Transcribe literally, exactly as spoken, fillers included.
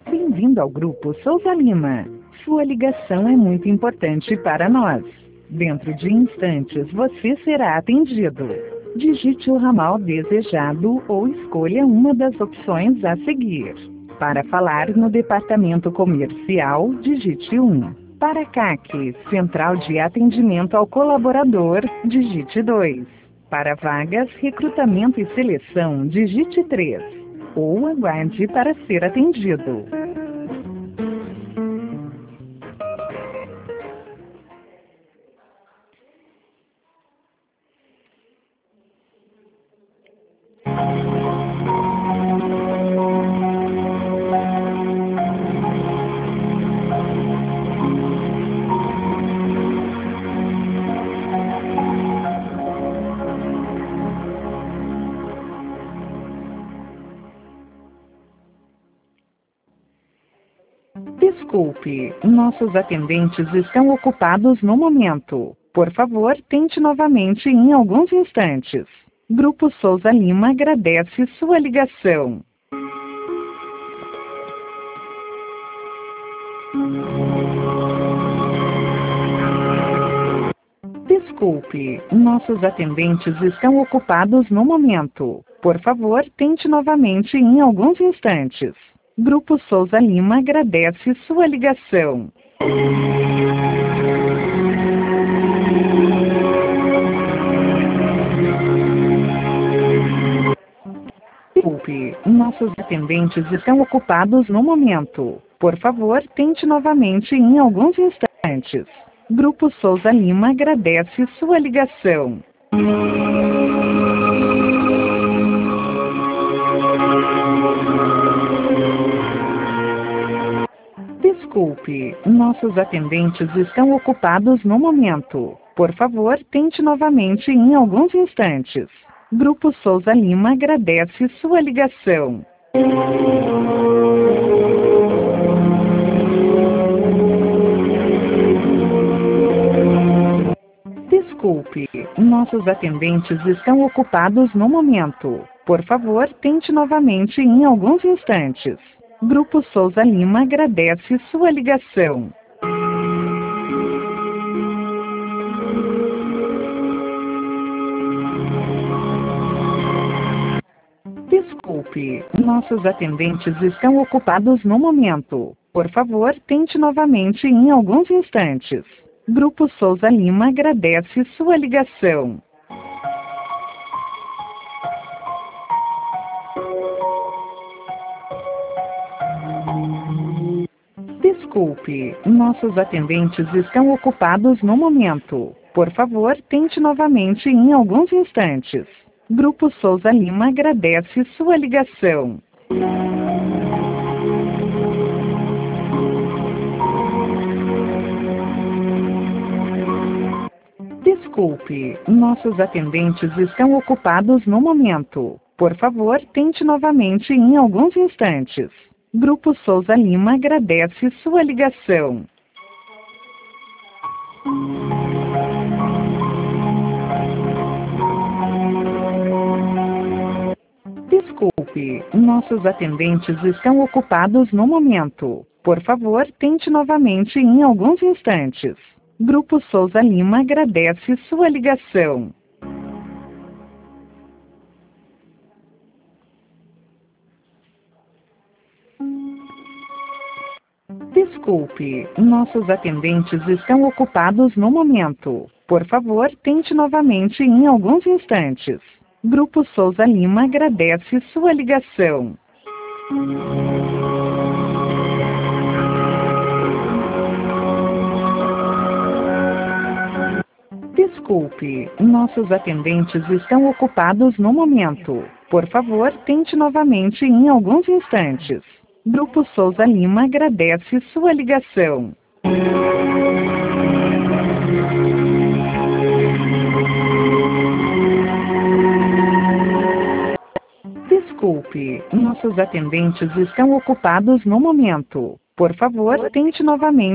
Bem-vindo ao Grupo Souza Lima. Sua ligação é muito importante para nós. Dentro de instantes você será atendido. Digite o ramal desejado ou escolha uma das opções a seguir. Para falar no departamento comercial, digite um. Para C A C, Central de Atendimento ao Colaborador, digite dois. Para vagas, recrutamento e seleção, digite três. Ou aguarde para ser atendido. Desculpe, nossos atendentes estão ocupados no momento. Por favor, tente novamente em alguns instantes. Grupo Souza Lima agradece sua ligação. Desculpe, nossos atendentes estão ocupados no momento. Por favor, tente novamente em alguns instantes. Grupo Souza Lima agradece sua ligação. Desculpe, nossos atendentes estão ocupados no momento. Por favor, tente novamente em alguns instantes. Grupo Souza Lima agradece sua ligação. Desculpe, nossos atendentes estão ocupados no momento. Por favor, tente novamente em alguns instantes. Grupo Souza Lima agradece sua ligação. Desculpe, nossos atendentes estão ocupados no momento. Por favor, tente novamente em alguns instantes. Grupo Souza Lima agradece sua ligação. Desculpe, nossos atendentes estão ocupados no momento. Por favor, tente novamente em alguns instantes. Grupo Souza Lima agradece sua ligação. Desculpe, nossos atendentes estão ocupados no momento. Por favor, tente novamente em alguns instantes. Grupo Souza Lima agradece sua ligação. Desculpe, nossos atendentes estão ocupados no momento. Por favor, tente novamente em alguns instantes. Grupo Souza Lima agradece sua ligação. Desculpe, nossos atendentes estão ocupados no momento. Por favor, tente novamente em alguns instantes. Grupo Souza Lima agradece sua ligação. Desculpe, nossos atendentes estão ocupados no momento. Por favor, tente novamente em alguns instantes. Grupo Souza Lima agradece sua ligação. Desculpe, nossos atendentes estão ocupados no momento. Por favor, tente novamente em alguns instantes. Grupo Souza Lima agradece sua ligação. Desculpe, nossos atendentes estão ocupados no momento. Por favor, tente novamente.